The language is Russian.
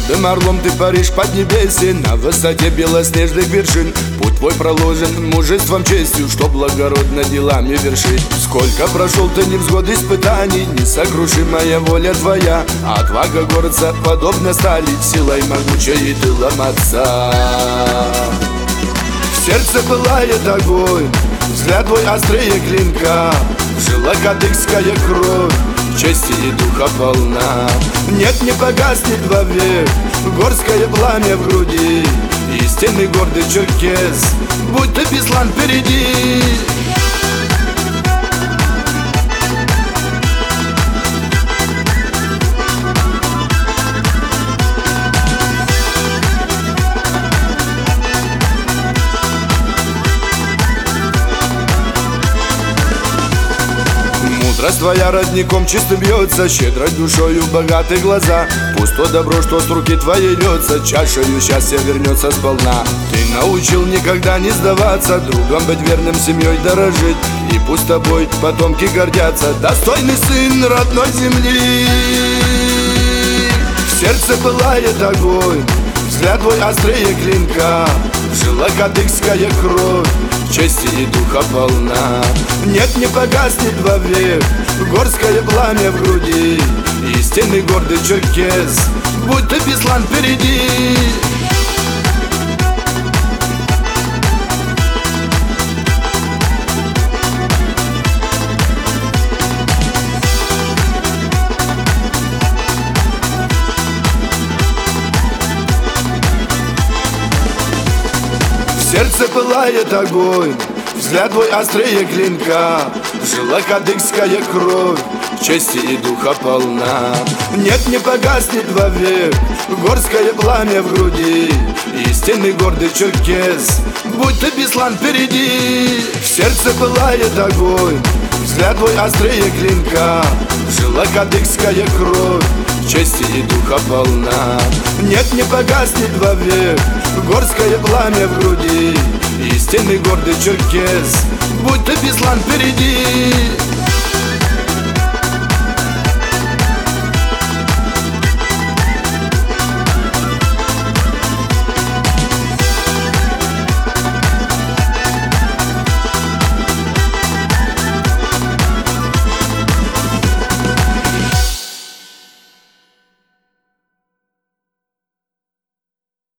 Гордым орлом ты паришь под небесен, на высоте белоснежных вершин. Путь твой проложен мужеством, честью, что благородно делами вершить. Сколько прошел ты невзгод испытаний, несокрушимая воля твоя. Отвага горца подобна стали, силой могучей ты ломаться. В сердце пылает огонь, взгляд твой острее клинка. В жилах адыгская кровь, чести и духа полна. Нет, не погаснет вовек горское пламя в груди. Истинный гордый черкес, будь ты Беслан впереди. Мудрость твоя родником чисто бьется, щедрой душою богатые глаза. Пусть то добро, что с руки твоей льется, чашею счастья вернется сполна. Ты научил никогда не сдаваться, другом быть верным, семьей дорожить. И пусть тобой потомки гордятся, достойный сын родной земли. В сердце пылает огонь, взгляд твой острее клинка. В жилах адыгская кровь, чести и духа полна. Нет, не погаснет вовек горское пламя в груди. Истинный гордый черкес, будь ты Беслан впереди. В сердце пылает огонь, взгляд твой острее клинка. В жилах адыгская кровь, чести и духа полна. Нет, не погаснет вовек горское пламя в груди. Истинный гордый черкес, будь ты Беслан впереди. В сердце пылает огонь, взгляд твой острее клинка. В жилах адыгская кровь, чести и духа полна. Нет, не погаснет вовек горское пламя в груди. Истинный гордый черкес, будь ты Беслан впереди.